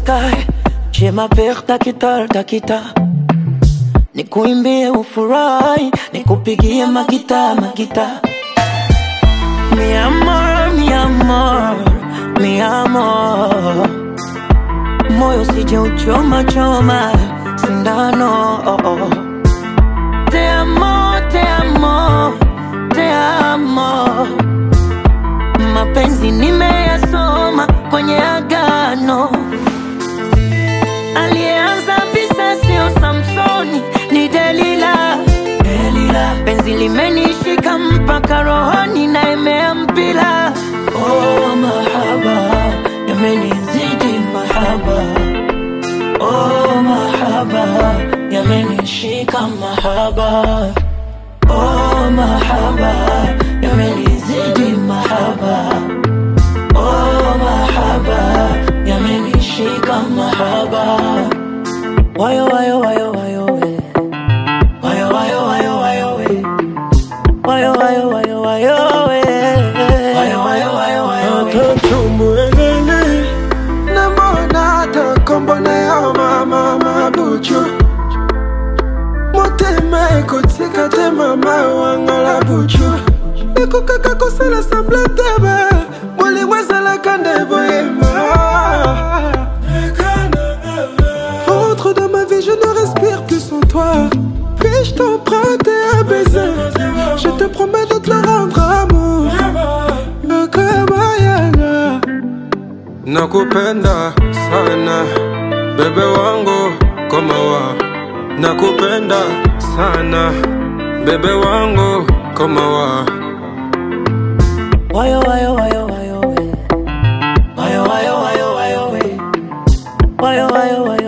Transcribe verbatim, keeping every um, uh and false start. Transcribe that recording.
sky, j'ai ma paire ta guitare, ta guitare. Nikuimbie ufurahi, nikupigie magita, magita. Mi amor, mi amor, mi amor. Moyo sije uchoma choma sindano, oh, oh. Te amo, te amo, te amo. Mapenzi nimeyasoma kwenye agano. Aliyeanza visa sio Samsoni, ni Delila, Delila. Penzi limenishika mpaka rohoni na imeampila. Oh mahaba, yamenizidi mahaba. Oh mahaba, yamenishika mahaba. Oh mahaba, yamenizidi mahaba. Oh mahaba, yamenishika mahaba. Wayo wayo wayo wayo we. Wayo wayo wayo wayo we. Wayo wayo wayo wayo we. Wayo wayo wayo wayo we. Totumwelele na mona to kombona ya mama mabucho. Moteme kotika te mama wangala bucho. Eko kaka kosala semble tebe. Mwili mwezala kande boyema. Entre dans ma vie, je ne respire plus sans toi. Puis-je t'emprunter un baiser? Je te promets de te le rendre amour. Nakupenda sana bebe wangu koma wa. Nakupenda sana bebe wangu koma wa. Wayo wayo wayo wayo we. Wayo wayo wayo wayo we. Wayo wayo wayo